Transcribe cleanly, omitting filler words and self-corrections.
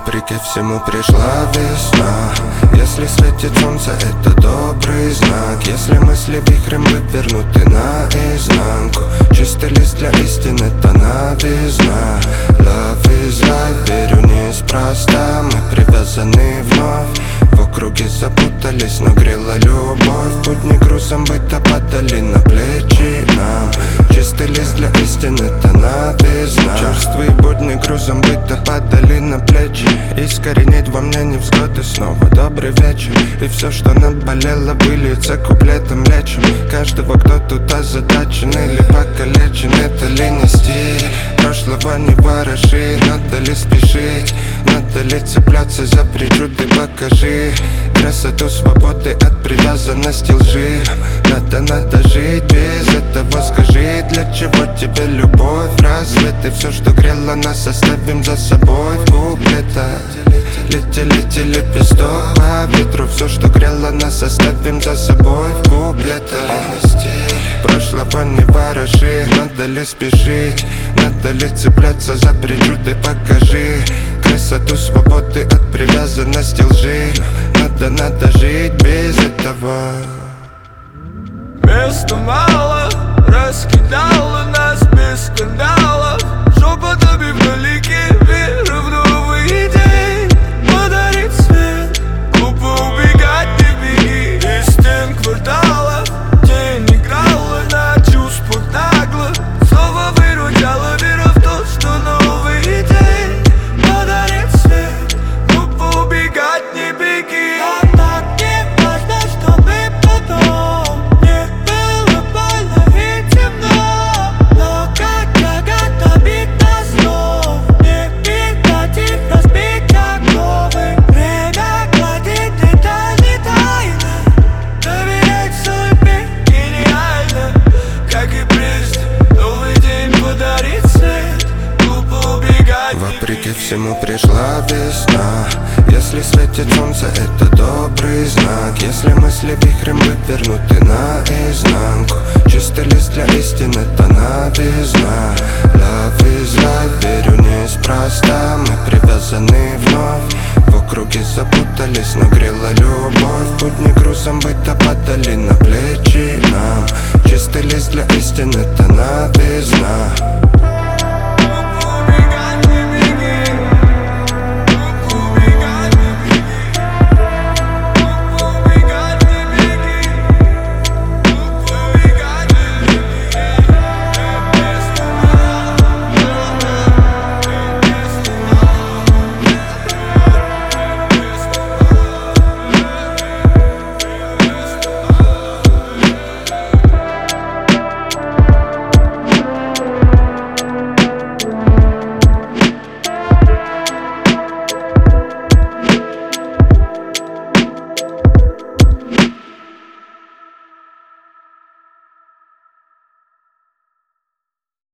Вопреки всему пришла весна. Если светит солнце, это добрый знак. Если мысли вихрем вывернуты наизнанку, чистый лист для истин, это новизна. Love is life, верю неспроста. Мы привязаны вновь, в округе запутались, но грела любовь. Будни грузом быта падали на плечи нам. Чистый лист для истин, это новизна. Черствые будни грузом быта падали на плечи. Искоренить во мне невзгоды, снова добрый вечер. И все, что наболело, выльется куплетом лечим. Каждого, кто тут озадачен или покалечен, это ли не стиль? Прошлого не вороши, надо ли спешить? Надо ли цепляться за причуды, покажи красоту свободы от привязанности лжи. Надо жить без этого, скажи, для чего тебе любовь? Разве ты все, что грело нас, оставим за собой в куплетах? Лети лепесток по ветру, все, что грело нас, оставим за собой в куплетах. Прошлого не вороши, надо ли спешить? Надо ли цепляться за причуды, покажи красоту свободы от привязанности лжи. Надо жить без этого. Места мало, раскидала нас без скандалов. Шепотами вдалеке, вера в новые идеи. Подарит свет, глупо убегать, не беги. Из стен кварталов тень играла на чувствах нагло. Снова выручала вера в то, что новые идеи. Подарит свет, глупо убегать, не беги. Нам так не важно, чтобы потом не было больно и темно. Но как я готов бить на снов, не видать их разбить оковы. Время гладит детали тайны. Доверять судьбе гениально, как и прежде. Новый день подарит свет, глупо убегать. Вопреки всему пришла весна. Если светит солнце, это добрый знак. Если мысли вихрем вывернуты наизнанку, чистый лист для истин, это новизна. Love is life, верю неспроста. Мы привязаны вновь, в округе запутались, но грела любовь. Будни грузом быта падали на плечи нам. Чистый лист для истин, это новизна.